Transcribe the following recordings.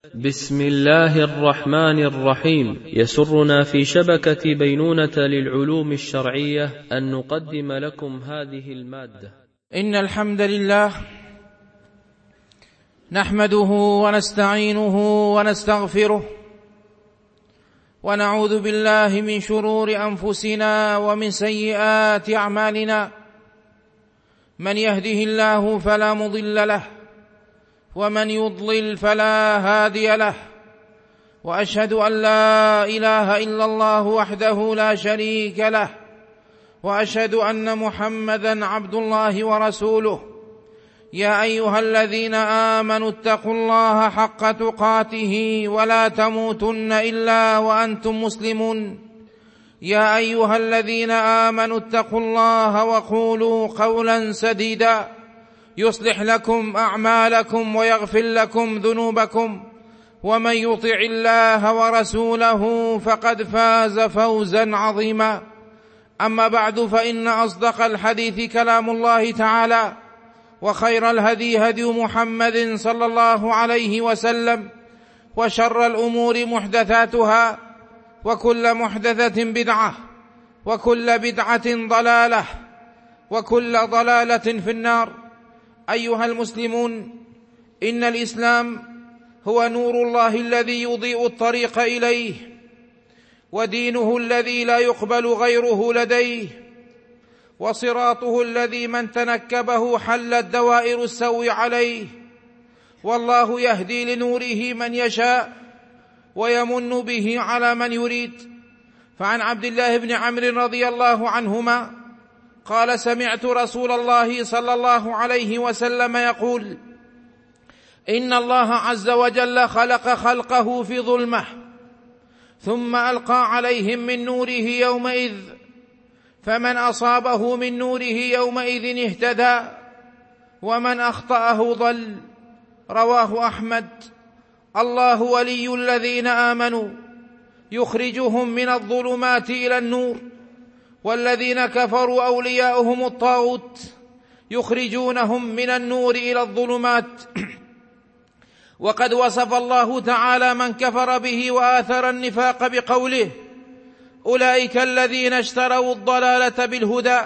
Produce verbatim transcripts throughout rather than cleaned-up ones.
بسم الله الرحمن الرحيم. يسرنا في شبكة بينونة للعلوم الشرعية أن نقدم لكم هذه المادة. إن الحمد لله نحمده ونستعينه ونستغفره ونعوذ بالله من شرور أنفسنا ومن سيئات أعمالنا. من يهده الله فلا مضل له ومن يضلل فلا هادي له، وأشهد أن لا إله إلا الله وحده لا شريك له، وأشهد أن محمدًا عبد الله ورسوله. يا أيها الذين آمنوا اتقوا الله حق تقاته ولا تموتن إلا وأنتم مسلمون. يا أيها الذين آمنوا اتقوا الله وقولوا قولا سديدا يصلح لكم أعمالكم ويغفر لكم ذنوبكم، ومن يطع الله ورسوله فقد فاز فوزا عظيما. أما بعد، فإن أصدق الحديث كلام الله تعالى، وخير الهدي هدي محمد صلى الله عليه وسلم، وشر الأمور محدثاتها، وكل محدثة بدعة، وكل بدعة ضلالة، وكل ضلالة في النار. أيها المسلمون، إن الإسلام هو نور الله الذي يضيء الطريق إليه، ودينه الذي لا يقبل غيره لديه، وصراطه الذي من تنكبه حلت دوائر السوء عليه. والله يهدي لنوره من يشاء ويمن به على من يريد. فعن عبد الله بن عمرو رضي الله عنهما قال: سمعت رسول الله صلى الله عليه وسلم يقول: إن الله عز وجل خلق خلقه في ظلمة، ثم ألقى عليهم من نوره يومئذ، فمن أصابه من نوره يومئذ اهتدى، ومن أخطأه ضل. رواه أحمد. الله ولي الذين آمنوا يخرجهم من الظلمات إلى النور، والذين كفروا أولياؤهم الطاغوت يخرجونهم من النور إلى الظلمات. وقد وصف الله تعالى من كفر به وآثر النفاق بقوله: أولئك الذين اشتروا الضلالة بالهدى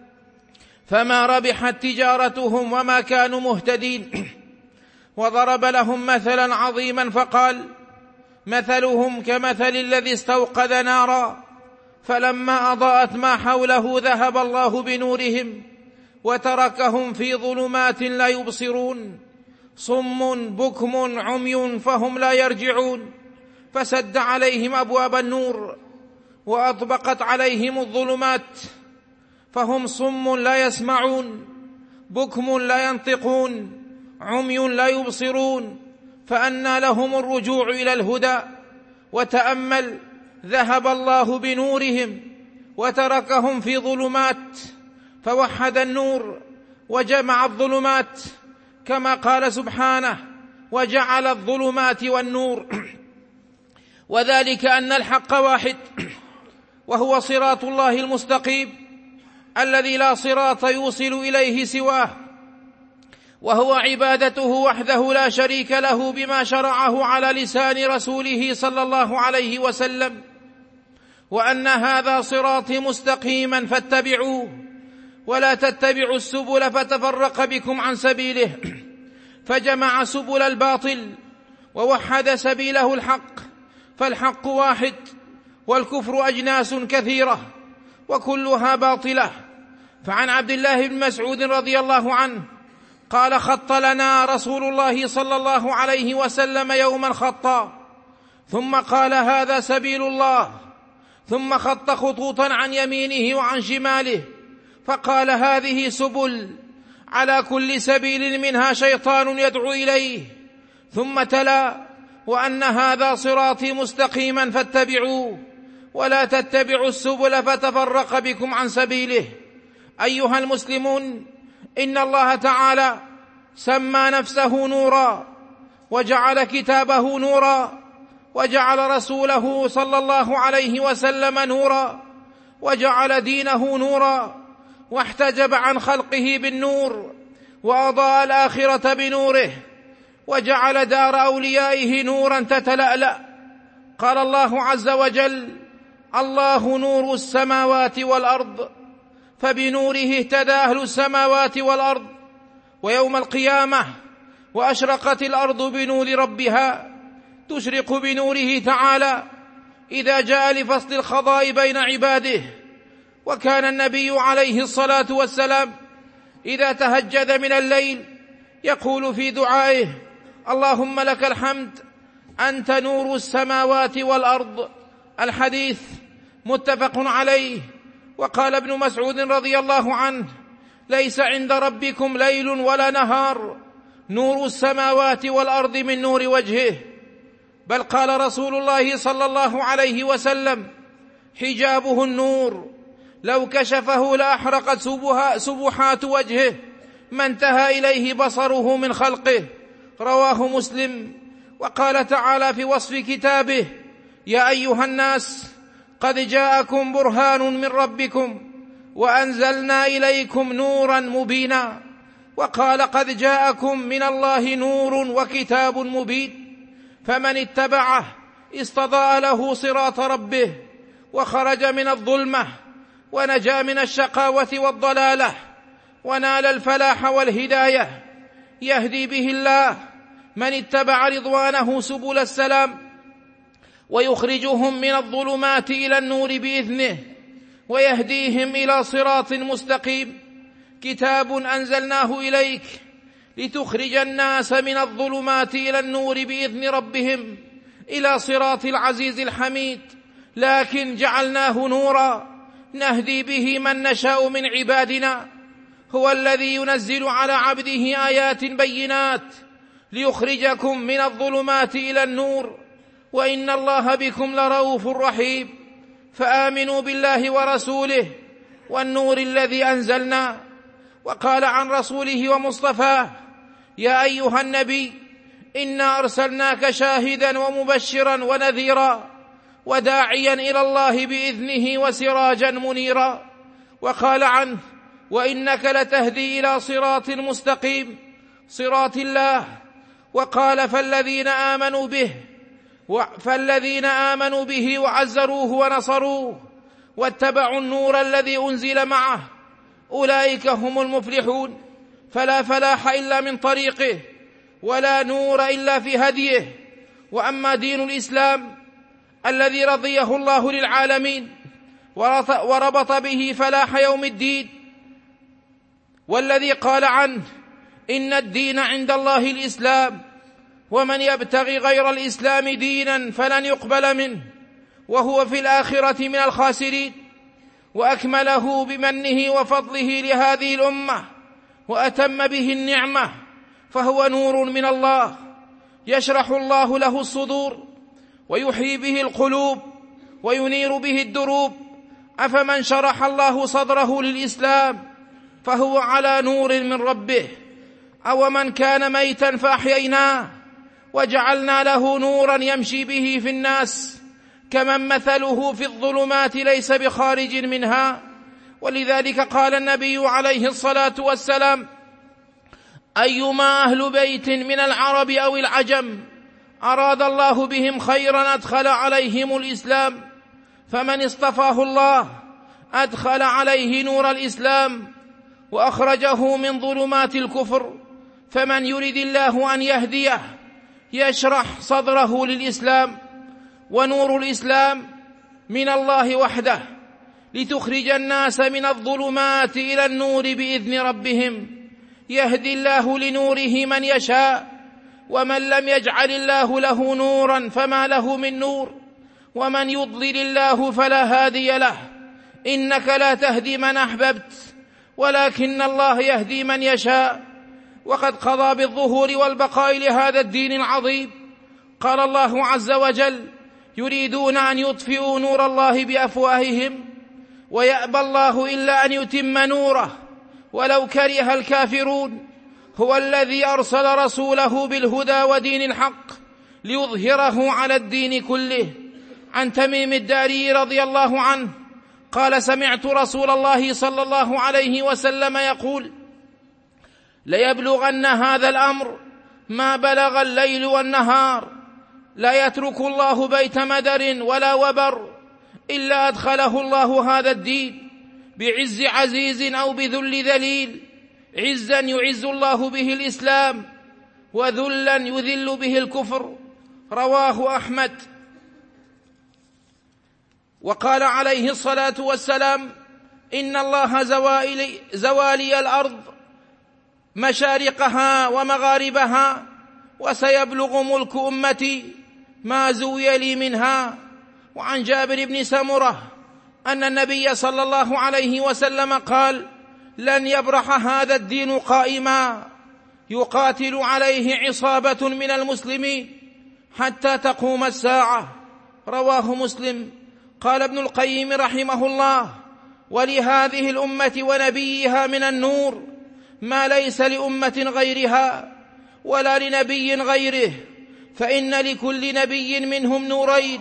فما ربحت تجارتهم وما كانوا مهتدين. وضرب لهم مثلا عظيما فقال: مثلهم كمثل الذي استوقد نارا فلما أضاءت ما حوله ذهب الله بنورهم وتركهم في ظلمات لا يبصرون، صم بكم عمي فهم لا يرجعون. فسد عليهم أبواب النور وأطبقت عليهم الظلمات، فهم صم لا يسمعون، بكم لا ينطقون، عمي لا يبصرون، فأنى لهم الرجوع إلى الهدى؟ وتأمل، ذهب الله بنورهم وتركهم في ظلمات، فوحد النور وجمع الظلمات، كما قال سبحانه: وجعل الظلمات والنور. وذلك أن الحق واحد، وهو صراط الله المستقيم الذي لا صراط يوصل إليه سواه، وهو عبادته وحده لا شريك له بما شرعه على لسان رسوله صلى الله عليه وسلم. وأن هذا صراطي مستقيما فاتبعوه، ولا تتبعوا السبل فتفرق بكم عن سبيله. فجمع سبل الباطل ووحد سبيله الحق، فالحق واحد، والكفر أجناس كثيرة وكلها باطلة. فعن عبد الله بن مسعود رضي الله عنه قال: خط لنا رسول الله صلى الله عليه وسلم يوما خطا، ثم قال: هذا سبيل الله، ثم خط خطوطا عن يمينه وعن شماله، فقال: هذه سبل، على كل سبيل منها شيطان يدعو إليه. ثم تلا: وأن هذا صراطي مستقيما فاتبعوه، ولا تتبعوا السبل فتفرق بكم عن سبيله. أيها المسلمون، إن الله تعالى سمى نفسه نورا، وجعل كتابه نورا، وجعل رسوله صلى الله عليه وسلم نورا، وجعل دينه نورا، واحتجب عن خلقه بالنور، وأضاء الآخرة بنوره، وجعل دار أوليائه نورا تتلألأ. قال الله عز وجل: الله نور السماوات والأرض، فبنوره اهتدى أهل السماوات والأرض. ويوم القيامة وأشرقت الأرض بنور ربها تشرق بنوره تعالى إذا جاء لفصل القضاء بين عباده. وكان النبي عليه الصلاة والسلام إذا تهجد من الليل يقول في دعائه: اللهم لك الحمد أنت نور السماوات والأرض. الحديث متفق عليه. وقال ابن مسعود رضي الله عنه: ليس عند ربكم ليل ولا نهار نور السماوات والأرض من نور وجهه. بل قال رسول الله صلى الله عليه وسلم: حجابه النور، لو كشفه لأحرقت سبحات وجهه ما انتهى إليه بصره من خلقه. رواه مسلم. وقال تعالى في وصف كتابه: يا أيها الناس قد جاءكم برهان من ربكم وأنزلنا إليكم نورا مبينا. وقال: قد جاءكم من الله نور وكتاب مبين، فمن اتبعه استضاء له صراط ربه وخرج من الظلمة ونجا من الشقاوة والضلالة ونال الفلاح والهداية. يهدي به الله من اتبع رضوانه سبل السلام ويخرجهم من الظلمات إلى النور بإذنه ويهديهم إلى صراط مستقيم. كتاب أنزلناه إليك لتخرج الناس من الظلمات إلى النور بإذن ربهم إلى صراط العزيز الحميد. لكن جعلناه نورا نهدي به من نشاء من عبادنا. هو الذي ينزل على عبده آيات بينات ليخرجكم من الظلمات إلى النور، وإن الله بكم لرؤوف رحيم. فآمنوا بالله ورسوله والنور الذي أنزلنا. وقال عن رسوله ومصطفاه: يا أيها النبي إنا أرسلناك شاهدا ومبشرا ونذيرا وداعيا إلى الله بإذنه وسراجا منيرا. وقال عنه: وإنك لتهدي إلى صراط مستقيم، صراط الله. وقال: فالذين آمنوا به فالذين آمنوا به وعزروه ونصروه واتبعوا النور الذي أنزل معه أولئك هم المفلحون. فلا فلاح إلا من طريقه ولا نور إلا في هديه. وأما دين الإسلام الذي رضيه الله للعالمين وربط به فلاح يوم الدين، والذي قال عنه: إن الدين عند الله الإسلام ومن يبتغي غير الإسلام دينا فلن يقبل منه وهو في الآخرة من الخاسرين. وأكمله بمنه وفضله لهذه الأمة وأتم به النعمة، فهو نور من الله يشرح الله له الصدور ويحيي به القلوب وينير به الدروب. أفمن شرح الله صدره للإسلام فهو على نور من ربه، أو من كان ميتا فأحييناه وجعلنا له نورا يمشي به في الناس كمن مثله في الظلمات ليس بخارج منها. ولذلك قال النبي عليه الصلاة والسلام: أيما أهل بيت من العرب أو العجم أراد الله بهم خيرا أدخل عليهم الإسلام، فمن اصطفاه الله أدخل عليه نور الإسلام وأخرجه من ظلمات الكفر. فمن يرد الله أن يهديه يشرح صدره للإسلام. ونور الإسلام من الله وحده لتخرج الناس من الظلمات إلى النور بإذن ربهم. يهدي الله لنوره من يشاء، ومن لم يجعل الله له نورا فما له من نور. ومن يضلل الله فلا هادي له. إنك لا تهدي من أحببت ولكن الله يهدي من يشاء. وقد قضى بالظهور والبقاء لهذا الدين العظيم. قال الله عز وجل: يريدون أن يطفئوا نور الله بأفواههم ويأبى الله إلا أن يتم نوره ولو كره الكافرون. هو الذي أرسل رسوله بالهدى ودين الحق ليظهره على الدين كله. عن تميم الداري رضي الله عنه قال: سمعت رسول الله صلى الله عليه وسلم يقول: ليبلغن هذا الأمر ما بلغ الليل والنهار لا يترك الله بيت مدر ولا وبر إلا أدخله الله هذا الدين بعز عزيز أو بذل ذليل، عزا يعز الله به الإسلام، وذلا يذل به الكفر. رواه أحمد. وقال عليه الصلاة والسلام: إن الله زوالي, زوالي الأرض مشارقها ومغاربها، وسيبلغ ملك أمتي ما زوي لي منها. وعن جابر بن سمرة أن النبي صلى الله عليه وسلم قال: لن يبرح هذا الدين قائما يقاتل عليه عصابة من المسلمين حتى تقوم الساعة. رواه مسلم. قال ابن القيم رحمه الله: ولهذه الأمة ونبيها من النور ما ليس لأمة غيرها ولا لنبي غيره، فإن لكل نبي منهم نورين،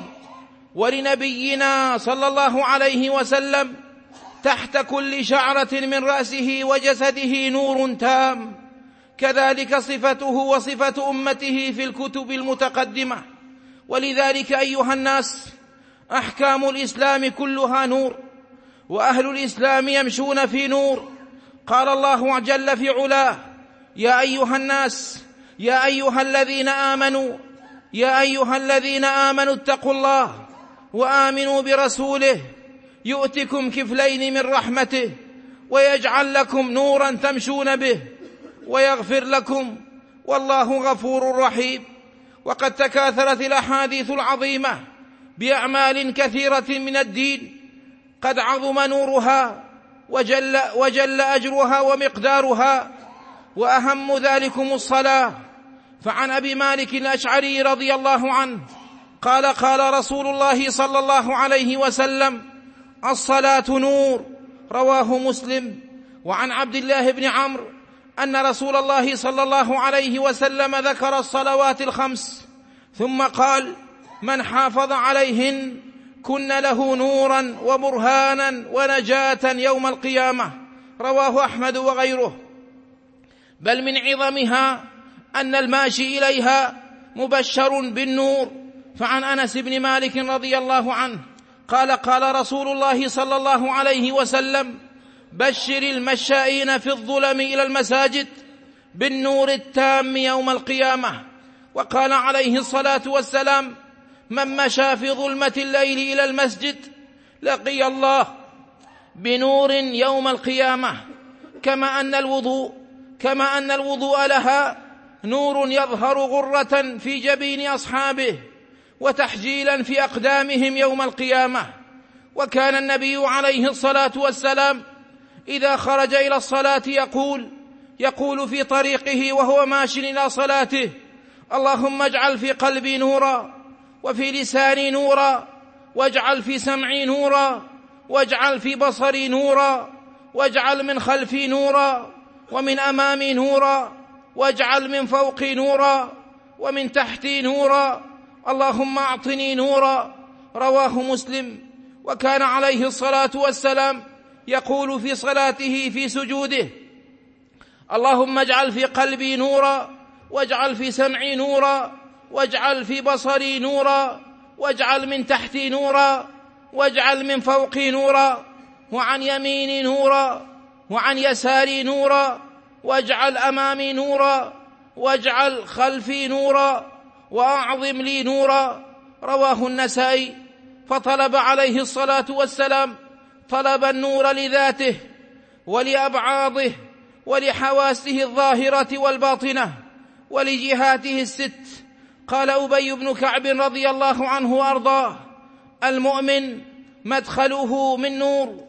ولنبينا صلى الله عليه وسلم تحت كل شعرة من رأسه وجسده نور تام، كذلك صفته وصفة أمته في الكتب المتقدمة. ولذلك أيها الناس، أحكام الإسلام كلها نور، وأهل الإسلام يمشون في نور. قال الله جل في علاه: يا أيها الناس، يا أيها الذين آمنوا يا أيها الذين آمنوا اتقوا الله وآمنوا برسوله يؤتكم كفلين من رحمته ويجعل لكم نورا تمشون به ويغفر لكم والله غفور رحيم. وقد تكاثرت الأحاديث العظيمة بأعمال كثيرة من الدين قد عظم نورها وجل, وجل أجرها ومقدارها، وأهم ذلكم الصلاة. فعن أبي مالك الأشعري رضي الله عنه قال: قال رسول الله صلى الله عليه وسلم: الصلاة نور. رواه مسلم. وعن عبد الله بن عمرو أن رسول الله صلى الله عليه وسلم ذكر الصلوات الخمس ثم قال: من حافظ عليهن كن له نورا وبرهانا ونجاة يوم القيامة. رواه أحمد وغيره. بل من عظمها أن الماشي إليها مبشر بالنور. فعن أنس بن مالك رضي الله عنه قال: قال رسول الله صلى الله عليه وسلم: بشر المشائين في الظلم إلى المساجد بالنور التام يوم القيامة. وقال عليه الصلاة والسلام: من مشى في ظلمة الليل إلى المسجد لقي الله بنور يوم القيامة. كما أن الوضوء كما أن الوضوء لها نور يظهر غرة في جبين أصحابه وتحجيلا في أقدامهم يوم القيامة. وكان النبي عليه الصلاة والسلام إذا خرج إلى الصلاة يقول يقول في طريقه وهو ماش إلى صلاته: اللهم اجعل في قلبي نورا، وفي لساني نورا، واجعل في سمعي نورا، واجعل في بصري نورا، واجعل من خلفي نورا، ومن أمامي نورا، واجعل من فوقي نورا، ومن تحتي نورا، اللهم أعطني نورا. رواه مسلم. وكان عليه الصلاة والسلام يقول في صلاته في سجوده: اللهم اجعل في قلبي نورا، واجعل في سمعي نورا، واجعل في بصري نورا، واجعل من تحتي نورا، واجعل من فوقي نورا، وعن يميني نورا، وعن يساري نورا، واجعل أمامي نورا، واجعل خلفي نورا، وأعظم لي نورا. رواه النسائي. فطلب عليه الصلاة والسلام طلب النور لذاته ولأبعاضه ولحواسه الظاهرة والباطنة ولجهاته الست. قال أبي بن كعب رضي الله عنه وأرضاه: المؤمن مدخله من نور،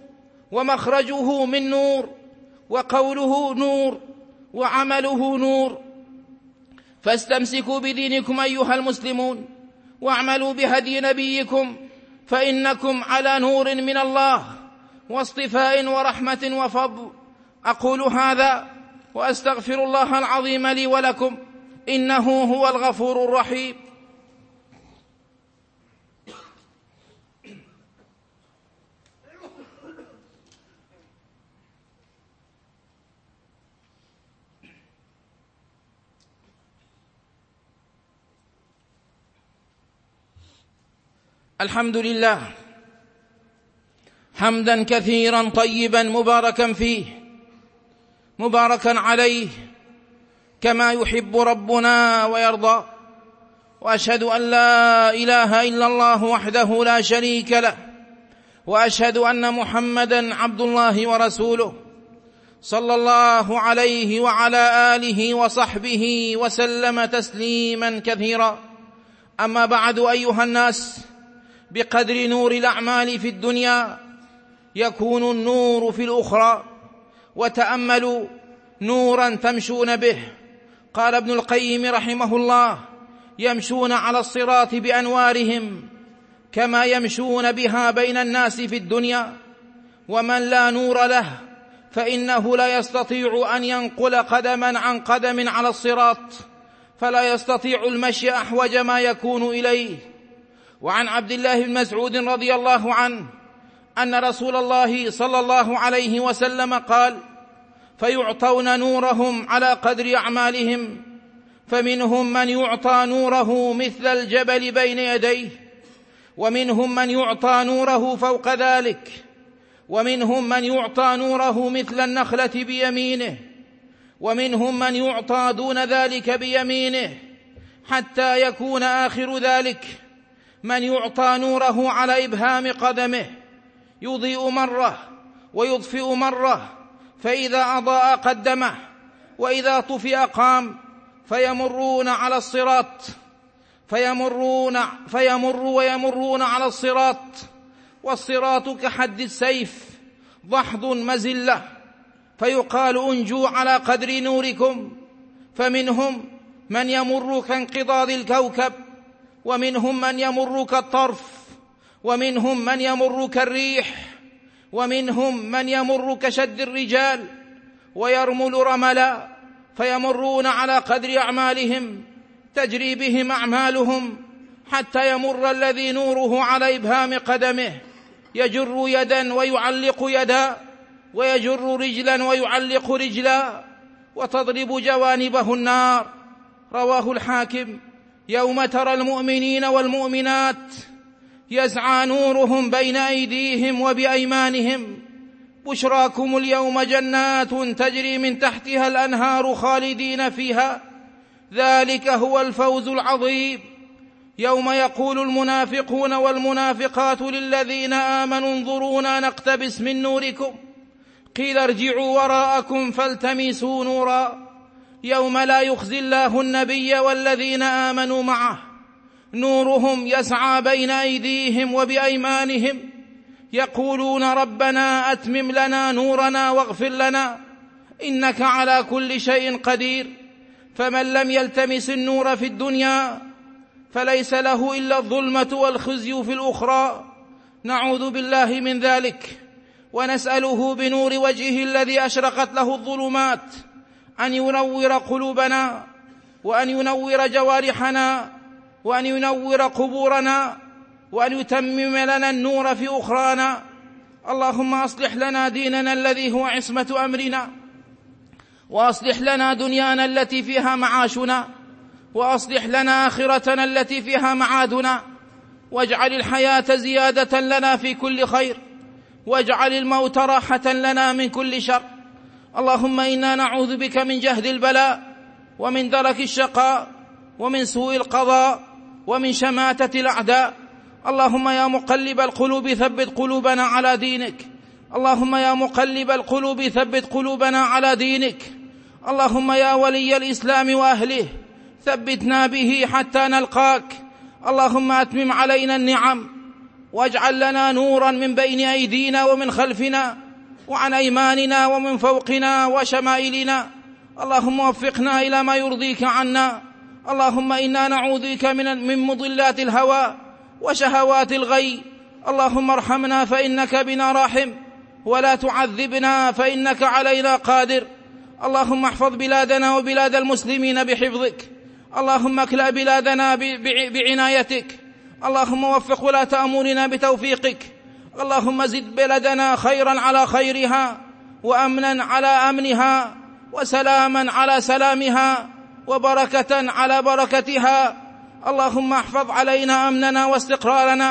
ومخرجه من نور، وقوله نور، وعمله نور. فاستمسكوا بدينكم أيها المسلمون، واعملوا بهدي نبيكم، فإنكم على نور من الله واصطفاء ورحمة وفضل. أقول هذا وأستغفر الله العظيم لي ولكم، إنه هو الغفور الرحيم. الحمد لله حمدا كثيرا طيبا مباركا فيه مباركا عليه كما يحب ربنا ويرضى، وأشهد أن لا إله إلا الله وحده لا شريك له، وأشهد أن محمدا عبد الله ورسوله صلى الله عليه وعلى آله وصحبه وسلم تسليما كثيرا. أما بعد، أيها الناس، بقدر نور الأعمال في الدنيا يكون النور في الأخرى، وتأملوا نورا تمشون به. قال ابن القيم رحمه الله: يمشون على الصراط بأنوارهم كما يمشون بها بين الناس في الدنيا، ومن لا نور له فإنه لا يستطيع أن ينقل قدما عن قدم على الصراط، فلا يستطيع المشي أحوج ما يكون إليه. وعن عبد الله بن مسعود رضي الله عنه أن رسول الله صلى الله عليه وسلم قال: فيعطون نورهم على قدر أعمالهم، فمنهم من يعطى نوره مثل الجبل بين يديه، ومنهم من يعطى نوره فوق ذلك، ومنهم من يعطى نوره مثل النخلة بيمينه، ومنهم من يعطى دون ذلك بيمينه، حتى يكون آخر ذلك من يعطى نوره على إبهام قدمه، يضيء مرة ويطفئ مرة، فإذا أضاء قدمه وإذا طفئ قام، فيمرون على الصراط فيمرون فيمر ويمرون على الصراط، والصراط كحد السيف ضحض مزلة، فيقال: انجوا على قدر نوركم. فمنهم من يمر كانقضاض الكوكب، ومنهم من يمر كالطرف، ومنهم من يمر كالريح، ومنهم من يمر كشد الرجال ويرمل رملا، فيمرون على قدر أعمالهم، تجري بهم أعمالهم حتى يمر الذي نوره على إبهام قدمه، يجر يدا ويعلق يدا، ويجر رجلا ويعلق رجلا، وتضرب جوانبه النار. رواه الحاكم: يوم ترى المؤمنين والمؤمنات يسعى نورهم بين أيديهم وبأيمانهم، بشراكم اليوم جنات تجري من تحتها الأنهار خالدين فيها، ذلك هو الفوز العظيم. يوم يقول المنافقون والمنافقات للذين آمنوا انظرونا نقتبس من نوركم، قيل ارجعوا وراءكم فالتمسوا نورا، يوم لا يخزي الله النبي والذين آمنوا معه، نورهم يسعى بين أيديهم وبأيمانهم، يقولون ربنا أتمم لنا نورنا واغفر لنا إنك على كل شيء قدير. فمن لم يلتمس النور في الدنيا فليس له إلا الظلمة والخزي في الأخرى، نعوذ بالله من ذلك، ونسأله بنور وجهه الذي أشرقت له الظلمات أن ينور قلوبنا، وأن ينور جوارحنا، وأن ينور قبورنا، وأن يتمم لنا النور في أخرانا. اللهم أصلح لنا ديننا الذي هو عصمة أمرنا، وأصلح لنا دنيانا التي فيها معاشنا، وأصلح لنا آخرتنا التي فيها معادنا، واجعل الحياة زيادة لنا في كل خير، واجعل الموت راحة لنا من كل شر. اللهم إنا نعوذ بك من جهد البلاء، ومن درك الشقاء، ومن سوء القضاء، ومن شماتة الأعداء. اللهم يا مقلب القلوب ثبت قلوبنا على دينك، اللهم يا مقلب القلوب ثبت قلوبنا على دينك. اللهم يا ولي الإسلام وأهله ثبتنا به حتى نلقاك. اللهم أتمم علينا النعم، واجعل لنا نورا من بين أيدينا ومن خلفنا وعن أيماننا ومن فوقنا وشمائلنا. اللهم وفقنا إلى ما يرضيك عنا. اللهم إنا نعوذ بك من من مضلات الهوى وشهوات الغي. اللهم ارحمنا فإنك بنا راحم، ولا تعذبنا فإنك علينا قادر. اللهم احفظ بلادنا وبلاد المسلمين بحفظك. اللهم اكلأ بلادنا بعنايتك. اللهم وفق ولاة أمورنا بتوفيقك. اللهم زد بلدنا خيرا على خيرها، وأمنا على أمنها، وسلاما على سلامها، وبركة على بركتها. اللهم احفظ علينا أمننا واستقرارنا،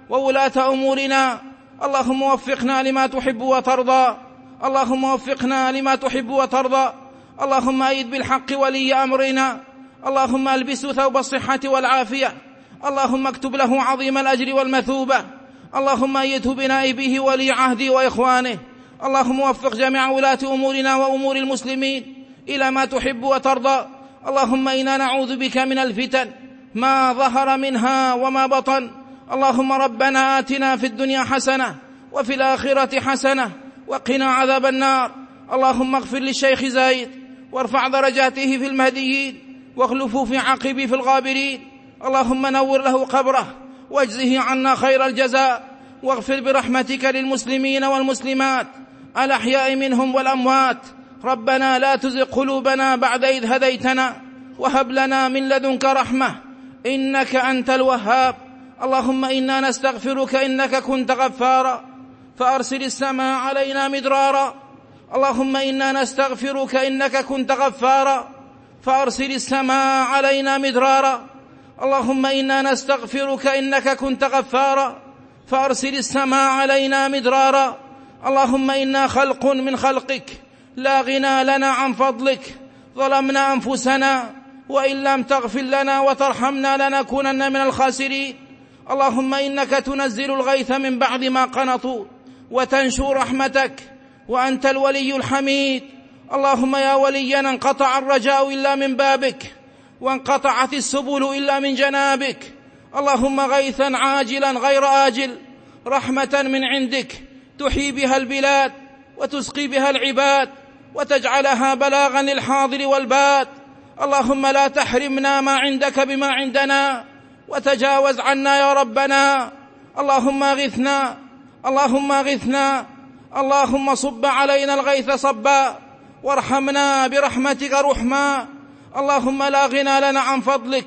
وولاة أمورنا. اللهم وفقنا لما تحب وترضى، اللهم وفقنا لما تحب وترضى. اللهم أيد بالحق ولي أمرنا، اللهم ألبسه ثوب الصحة والعافية، اللهم اكتب له عظيم الأجر والمثوبة، اللهم أيده بنائبه ولي عهده وإخوانه. اللهم وفق جميع ولاة أمورنا وأمور المسلمين إلى ما تحب وترضى. اللهم إنا نعوذ بك من الفتن ما ظهر منها وما بطن. اللهم ربنا آتنا في الدنيا حسنة وفي الآخرة حسنة وقنا عذاب النار. اللهم اغفر للشيخ زايد وارفع درجاته في المهديين واخلفه في عقبه في الغابرين. اللهم نور له قبره واجزه عنا خير الجزاء، واغفر برحمتك للمسلمين والمسلمات الأحياء منهم والأموات. ربنا لا تزغ قلوبنا بعد إذ هديتنا وهب لنا من لدنك رحمة إنك أنت الوهاب. اللهم إنا نستغفرك إنك كنت غفارا فأرسل السماء علينا مدرارا. اللهم إنا نستغفرك إنك كنت غفارا فأرسل السماء علينا مدرارا. اللهم إنا نستغفرك إنك كنت غفارا فأرسل السماء علينا مدرارا. اللهم إنا خلق من خلقك لا غنى لنا عن فضلك، ظلمنا أنفسنا وإن لم تغفر لنا وترحمنا لنكونن من الخاسرين. اللهم إنك تنزل الغيث من بعد ما قنطوا وتنشر رحمتك وأنت الولي الحميد. اللهم يا ولينا انقطع الرجاء إلا من بابك وانقطعت السبل إلا من جنابك. اللهم غيثا عاجلا غير آجل، رحمة من عندك تحيي بها البلاد وتسقي بها العباد وتجعلها بلاغا للحاضر والباد. اللهم لا تحرمنا ما عندك بما عندنا وتجاوز عنا يا ربنا. اللهم اغثنا، اللهم اغثنا، اللهم صب علينا الغيث صبا وارحمنا برحمتك رحما. اللهم لا غنى لنا عن فضلك.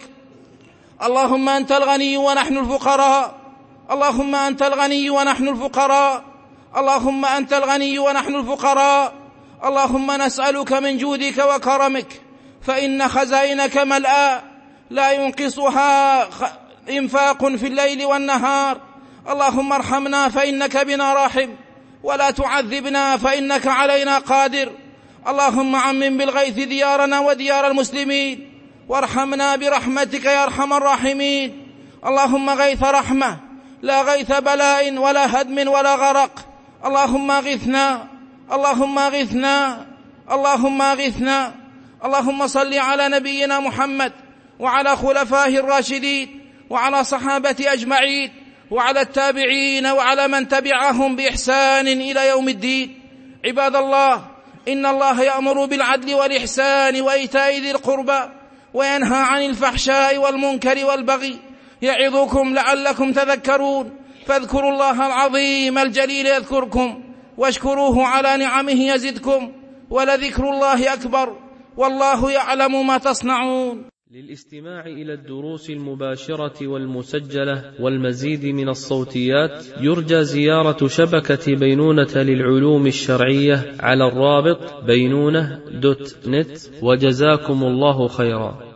اللهم أنت الغني ونحن الفقراء، اللهم أنت الغني ونحن الفقراء، اللهم أنت الغني ونحن الفقراء. اللهم نسألك من جودك وكرمك فإن خزائنك ملأى لا ينقصها إنفاق في الليل والنهار. اللهم ارحمنا فإنك بنا راحم ولا تعذبنا فإنك علينا قادر. اللهم عمم بالغيث ديارنا وديار المسلمين وارحمنا برحمتك يا أرحم الراحمين. اللهم غيث رحمة لا غيث بلاء ولا هدم ولا غرق. اللهم اغثنا، اللهم اغثنا، اللهم اغثنا. اللهم صل على نبينا محمد وعلى خلفائه الراشدين وعلى صحابة أجمعين وعلى التابعين وعلى من تبعهم بإحسان إلى يوم الدين. عباد الله، إن الله يأمر بالعدل والإحسان وإيتاء ذي القربى وينهى عن الفحشاء والمنكر والبغي يعظكم لعلكم تذكرون. فاذكروا الله العظيم الجليل يذكركم واشكروه على نعمه يزدكم ولذكر الله أكبر والله يعلم ما تصنعون. للاستماع إلى الدروس المباشرة والمسجلة والمزيد من الصوتيات يرجى زيارة شبكة بينونة للعلوم الشرعية على الرابط بينونة دوت نت. وجزاكم الله خيرا.